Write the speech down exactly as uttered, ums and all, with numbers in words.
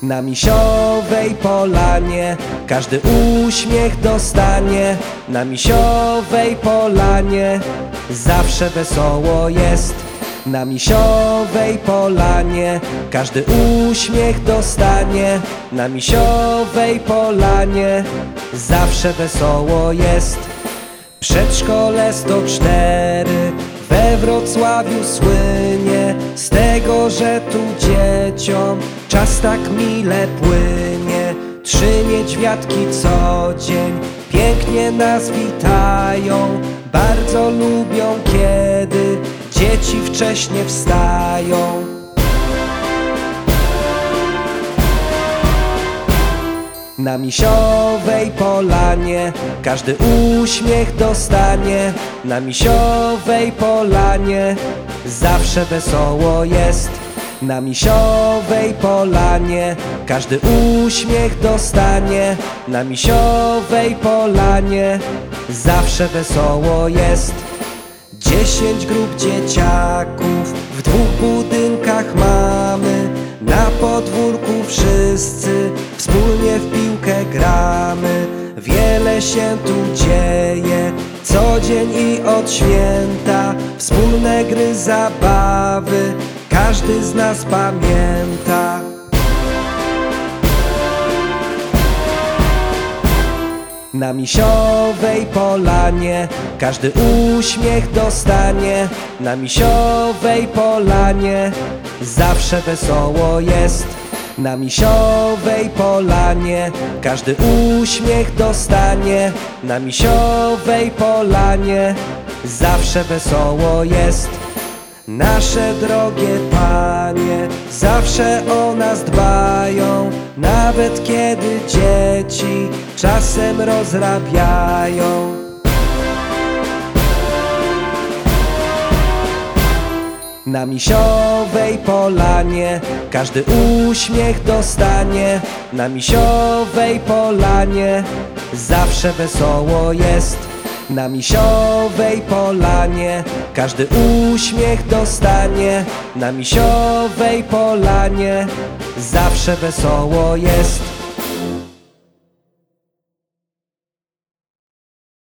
Na Misiowej Polanie każdy uśmiech dostanie. Na Misiowej Polanie zawsze wesoło jest. Na Misiowej Polanie każdy uśmiech dostanie. Na Misiowej Polanie zawsze wesoło jest. Przedszkole sto cztery we Wrocławiu słynie z tego, że tu dzieciom czas tak mile płynie. Trzy niedźwiadki co dzień pięknie nas witają. Bardzo lubią, kiedy dzieci wcześnie wstają. Na Misiowej Polanie każdy uśmiech dostanie. Na Misiowej Polanie zawsze wesoło jest. Na Misiowej Polanie każdy uśmiech dostanie. Na Misiowej Polanie zawsze wesoło jest. Dziesięć grup dzieciaków w dwóch budynkach mamy. Na podwórku wszyscy wspólnie w piłkę gramy. Wiele się tu dzieje co dzień i od święta. Wspólne gry, zabawy każdy z nas pamięta. Na Misiowej Polanie każdy uśmiech dostanie. Na Misiowej Polanie zawsze wesoło jest. Na Misiowej Polanie każdy uśmiech dostanie. Na Misiowej Polanie zawsze wesoło jest. Nasze drogie panie zawsze o nas dbają, nawet kiedy dzieci czasem rozrabiają. Na Misiowej Polanie każdy uśmiech dostanie. Na Misiowej Polanie zawsze wesoło jest. Na Misiowej Polanie każdy uśmiech dostanie. Na Misiowej Polanie zawsze wesoło jest.